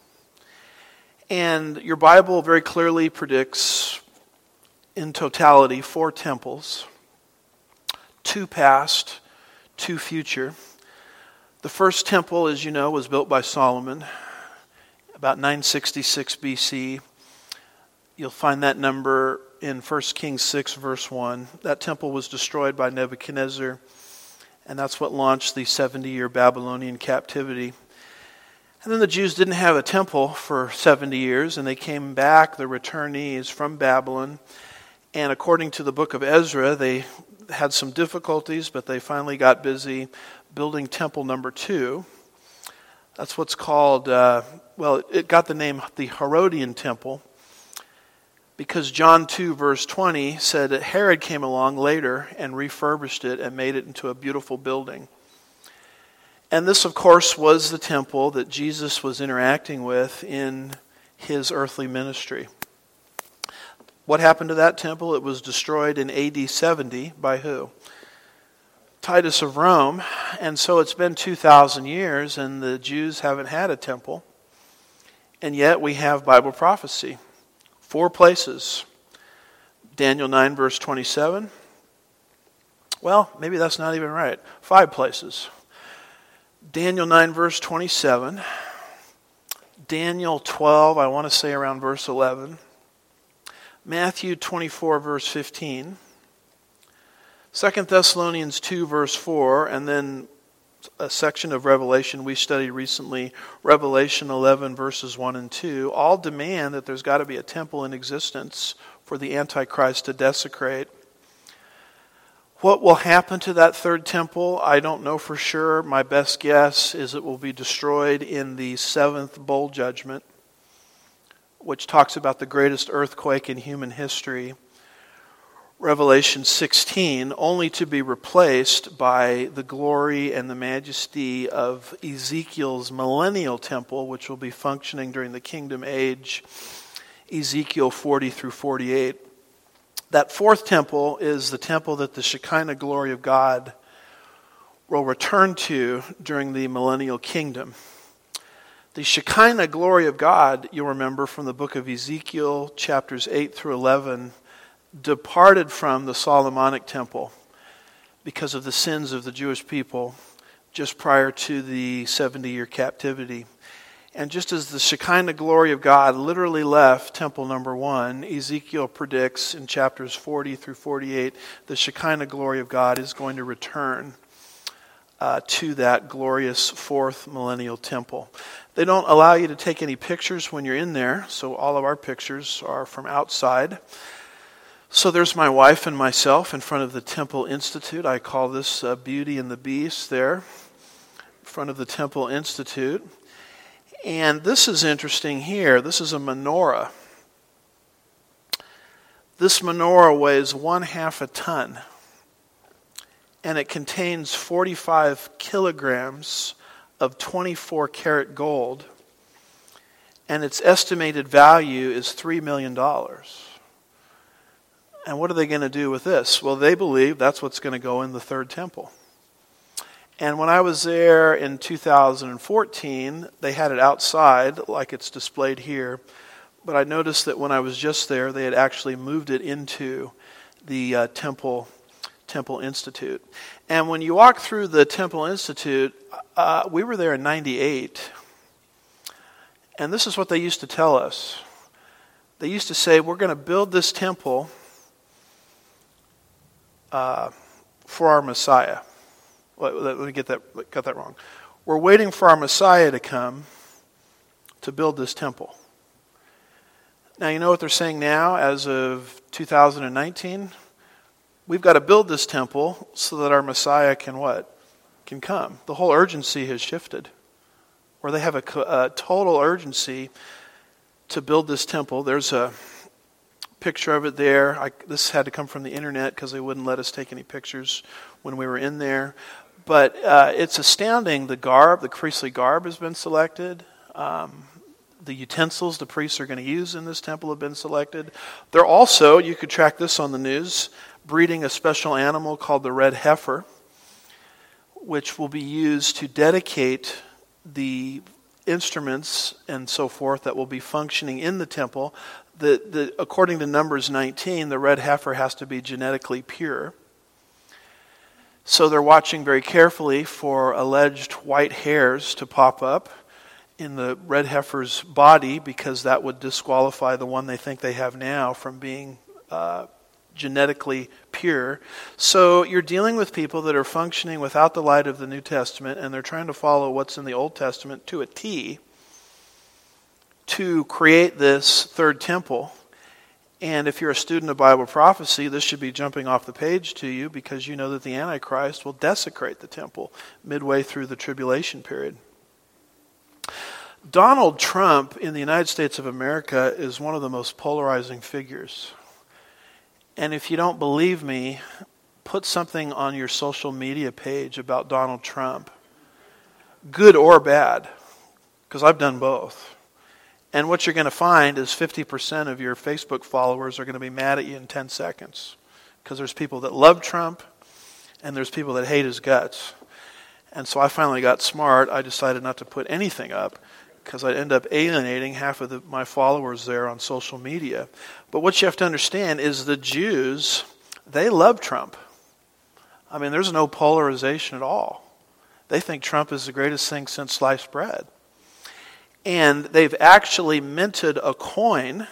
And your Bible very clearly predicts, in totality, four temples. Two past, two future. The first temple, as you know, was built by Solomon about nine sixty-six B C. You'll find that number in First Kings six, verse one. That temple was destroyed by Nebuchadnezzar, and that's what launched the seventy-year Babylonian captivity. And then the Jews didn't have a temple for seventy years, and they came back, the returnees from Babylon. And according to the book of Ezra, they had some difficulties, but they finally got busy building temple number two. That's what's called, uh, well, it got the name the Herodian temple, because John two, verse twenty said that Herod came along later and refurbished it and made it into a beautiful building. And this, of course, was the temple that Jesus was interacting with in his earthly ministry. What happened to that temple? It was destroyed in A D seventy by who? Titus of Rome. And so it's been two thousand years and the Jews haven't had a temple. And yet we have Bible prophecy. Four places. Daniel nine, verse twenty-seven. Well, maybe that's not even right. Five places. Daniel nine, verse twenty-seven. Daniel twelve, I want to say around verse eleven. Matthew twenty-four, verse fifteen. Second Thessalonians two, verse four. And then a section of Revelation we studied recently, Revelation eleven, verses one and two, all demand that there's got to be a temple in existence for the Antichrist to desecrate. What will happen to that third temple? I don't know for sure. My best guess is it will be destroyed in the seventh bowl judgment, which talks about the greatest earthquake in human history. Revelation sixteen, only to be replaced by the glory and the majesty of Ezekiel's millennial temple, which will be functioning during the kingdom age, Ezekiel forty through forty-eight. That fourth temple is the temple that the Shekinah glory of God will return to during the millennial kingdom. The Shekinah glory of God, you'll remember from the book of Ezekiel, chapters eight through eleven, departed from the Solomonic temple because of the sins of the Jewish people just prior to the seventy-year captivity. And just as the Shekinah glory of God literally left temple number one, Ezekiel predicts in chapters forty through forty-eight, the Shekinah glory of God is going to return uh, to that glorious fourth millennial temple. They don't allow you to take any pictures when you're in there, so all of our pictures are from outside. So there's my wife and myself in front of the Temple Institute. I call this uh, Beauty and the Beast there, in front of the Temple Institute. And this is interesting here. This is a menorah. This menorah weighs one half a ton. And it contains forty-five kilograms of twenty-four karat gold. And its estimated value is three million dollars. And what are they going to do with this? Well, they believe that's what's going to go in the third temple. And when I was there in two thousand fourteen, they had it outside like it's displayed here. But I noticed that when I was just there, they had actually moved it into the uh, Temple Temple Institute. And when you walk through the Temple Institute, uh, we were there in ninety-eight. And this is what they used to tell us. They used to say, we're going to build this temple uh, for our Messiah. Let, let me get that, got that wrong. We're waiting for our Messiah to come to build this temple. Now, you know what they're saying now as of two thousand nineteen? We've got to build this temple so that our Messiah can what? Can come. The whole urgency has shifted. where they have a, a total urgency to build this temple. There's a picture of it there. I, this had to come from the internet because they wouldn't let us take any pictures when we were in there. But uh, it's astounding. The garb, the priestly garb has been selected. Um, the utensils the priests are going to use in this temple have been selected. They're also, you could track this on the news, breeding a special animal called the red heifer, which will be used to dedicate the instruments and so forth that will be functioning in the temple. The, the, according to Numbers nineteen, the red heifer has to be genetically pure. So they're watching very carefully for alleged white hairs to pop up in the red heifer's body, because that would disqualify the one they think they have now from being uh, genetically pure. So you're dealing with people that are functioning without the light of the New Testament, and they're trying to follow what's in the Old Testament to a T to create this third temple. And if you're a student of Bible prophecy, this should be jumping off the page to you, because you know that the Antichrist will desecrate the temple midway through the tribulation period. Donald Trump in the United States of America is one of the most polarizing figures. And if you don't believe me, put something on your social media page about Donald Trump, good or bad, because I've done both. And what you're going to find is fifty percent of your Facebook followers are going to be mad at you in ten seconds. Because there's people that love Trump, and there's people that hate his guts. And so I finally got smart. I decided not to put anything up, because I'd end up alienating half of the, my followers there on social media. But what you have to understand is the Jews, they love Trump. I mean, there's no polarization at all. They think Trump is the greatest thing since sliced bread. And they've actually minted a coin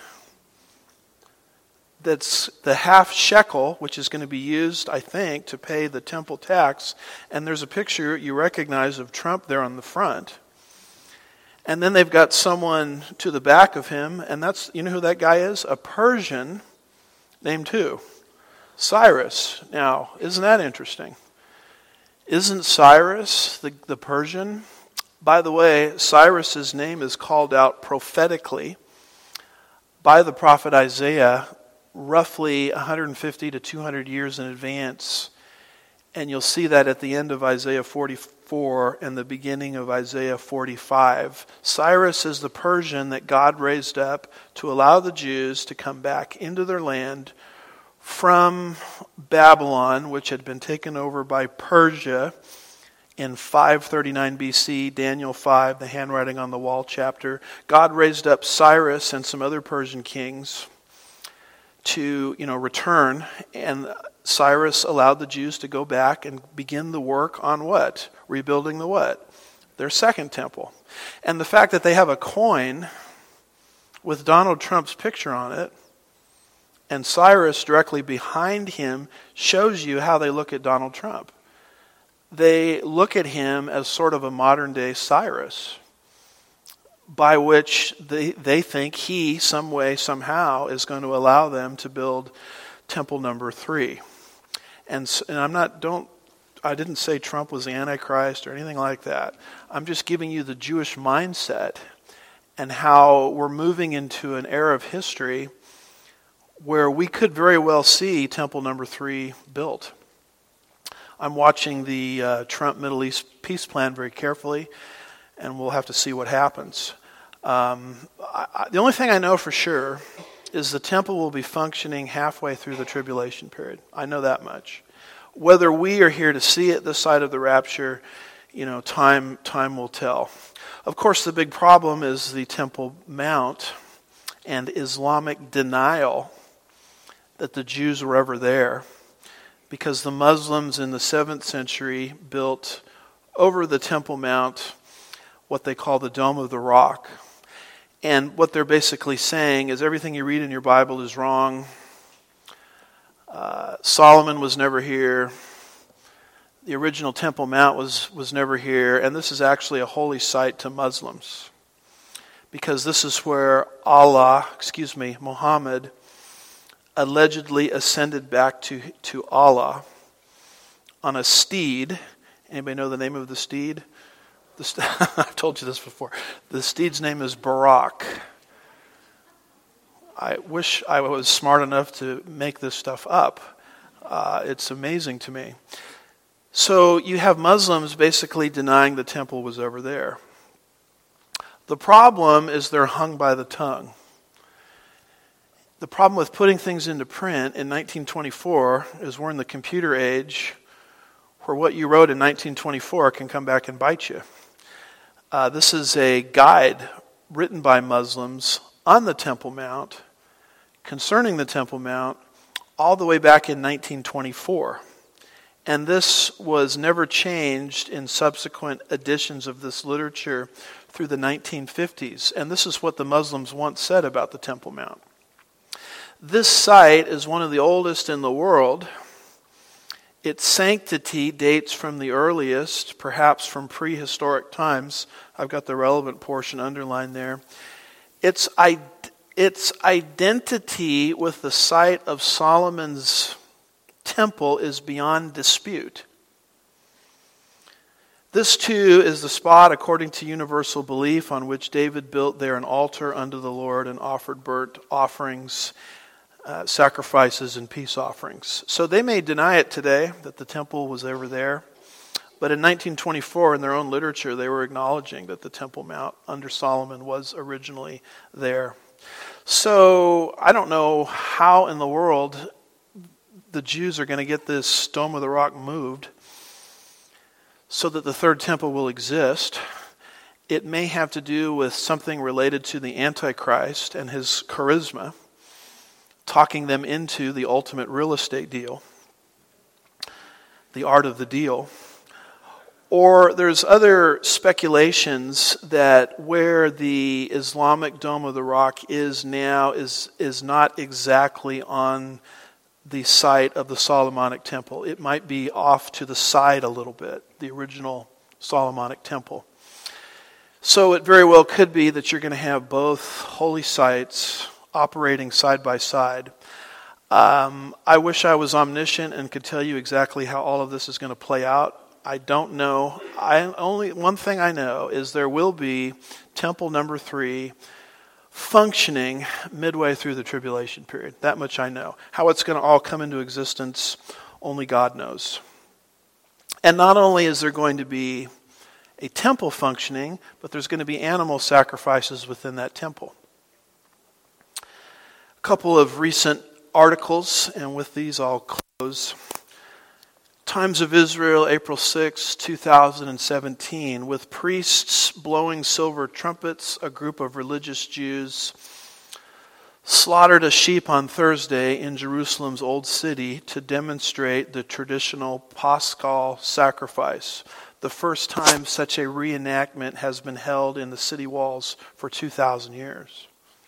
that's the half shekel, which is going to be used, I think, to pay the temple tax. And there's a picture you recognize of Trump there on the front. And then they've got someone to the back of him, and that's, you know who that guy is? A Persian named who? Cyrus. Now, isn't that interesting? Isn't Cyrus the, the Persian? By the way, Cyrus's name is called out prophetically by the prophet Isaiah roughly one hundred fifty to two hundred years in advance. And you'll see that at the end of Isaiah forty-four and the beginning of Isaiah forty-five. Cyrus is the Persian that God raised up to allow the Jews to come back into their land from Babylon, which had been taken over by Persia in five thirty-nine B C, Daniel five, the handwriting on the wall chapter. God raised up Cyrus and some other Persian kings to, you know, return, and Cyrus allowed the Jews to go back and begin the work on what? Rebuilding the what? Their second temple. And the fact that they have a coin with Donald Trump's picture on it and Cyrus directly behind him shows you how they look at Donald Trump. They look at him as sort of a modern-day Cyrus, by which they, they think he, some way, somehow, is going to allow them to build temple number three. And, and I'm not, don't, I didn't say Trump was the Antichrist or anything like that. I'm just giving you the Jewish mindset and how we're moving into an era of history where we could very well see temple number three built. I'm watching the uh, Trump Middle East peace plan very carefully, and we'll have to see what happens. Um, I, I, the only thing I know for sure is the temple will be functioning halfway through the tribulation period. I know that much. Whether we are here to see it this side of the rapture, you know, time time will tell. Of course, the big problem is the Temple Mount and Islamic denial that the Jews were ever there, because the Muslims in the seventh century built over the Temple Mount what they call the Dome of the Rock. And what they're basically saying is everything you read in your Bible is wrong. Uh, Solomon was never here. The original Temple Mount was, was never here. And this is actually a holy site to Muslims, because this is where Allah, excuse me, Muhammad, allegedly ascended back to, to Allah on a steed. Anybody know the name of the steed? The st- I've told you this before. The steed's name is Barak. I wish I was smart enough to make this stuff up. Uh, it's amazing to me. So you have Muslims basically denying the temple was ever there. The problem is they're hung by the tongue. The problem with putting things into print in nineteen twenty-four is we're in the computer age where what you wrote in nineteen twenty-four can come back and bite you. Uh, this is a guide written by Muslims on the Temple Mount, concerning the Temple Mount, all the way back in nineteen twenty-four. And this was never changed in subsequent editions of this literature through the nineteen fifties. And this is what the Muslims once said about the Temple Mount. This site is one of the oldest in the world. Its sanctity dates from the earliest, perhaps from prehistoric times. I've got the relevant portion underlined there. Its, its identity with the site of Solomon's temple is beyond dispute. This too is the spot, according to universal belief, on which David built there an altar unto the Lord and offered burnt offerings, uh, sacrifices, and peace offerings. So they may deny it today, that the temple was ever there. But in nineteen twenty-four, in their own literature, they were acknowledging that the Temple Mount under Solomon was originally there. So I don't know how in the world the Jews are going to get this Dome of the Rock moved so that the third temple will exist. It may have to do with something related to the Antichrist and his charisma, talking them into the ultimate real estate deal, the art of the deal. Or there's other speculations that where the Islamic Dome of the Rock is now is, is not exactly on the site of the Solomonic Temple. It might be off to the side a little bit, the original Solomonic Temple. So it very well could be that you're going to have both holy sites operating side by side. Um, I wish I was omniscient and could tell you exactly how all of this is going to play out. I don't know. I only one thing I know is there will be temple number three functioning midway through the tribulation period. That much I know. How it's going to all come into existence, only God knows. And not only is there going to be a temple functioning, but there's going to be animal sacrifices within that temple. A couple of recent articles, and with these I'll close. Times of Israel, April sixth, two thousand seventeen. With priests blowing silver trumpets, a group of religious Jews slaughtered a sheep on Thursday in Jerusalem's Old City to demonstrate the traditional Paschal sacrifice, the first time such a reenactment has been held in the city walls for two thousand years.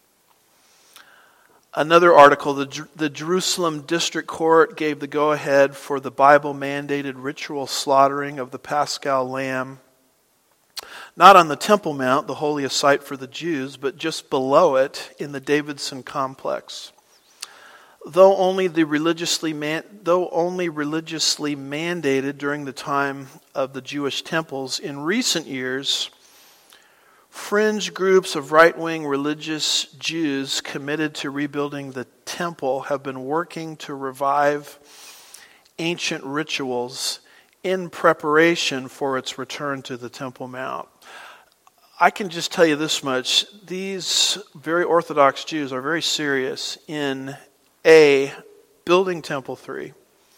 Another article, the, the Jerusalem District Court gave the go-ahead for the Bible-mandated ritual slaughtering of the Paschal lamb, not on the Temple Mount, the holiest site for the Jews, but just below it in the Davidson complex. Though only the religiously man, though only religiously mandated during the time of the Jewish temples, in recent years, fringe groups of right-wing religious Jews committed to rebuilding the temple have been working to revive ancient rituals in preparation for its return to the Temple Mount. I can just tell you this much. These very Orthodox Jews are very serious in A, building Temple three,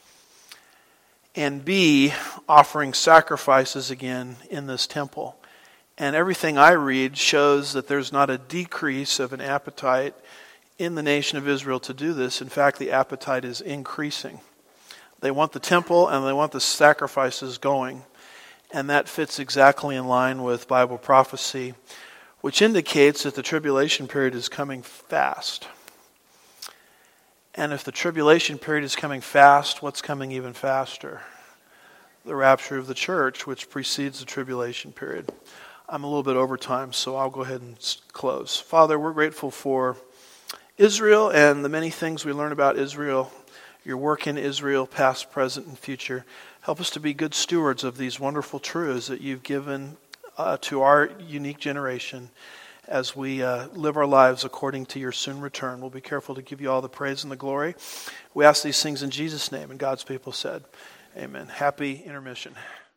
and B, offering sacrifices again in this temple. And everything I read shows that there's not a decrease of an appetite in the nation of Israel to do this. In fact, the appetite is increasing. They want the temple and they want the sacrifices going. And that fits exactly in line with Bible prophecy, which indicates that the tribulation period is coming fast. And if the tribulation period is coming fast, what's coming even faster? The rapture of the church, which precedes the tribulation period. I'm a little bit over time, so I'll go ahead and close. Father, we're grateful for Israel and the many things we learn about Israel, your work in Israel, past, present, and future. Help us to be good stewards of these wonderful truths that you've given uh, to our unique generation as we uh, live our lives according to your soon return. We'll be careful to give you all the praise and the glory. We ask these things in Jesus' name, and God's people said, amen. Happy intermission.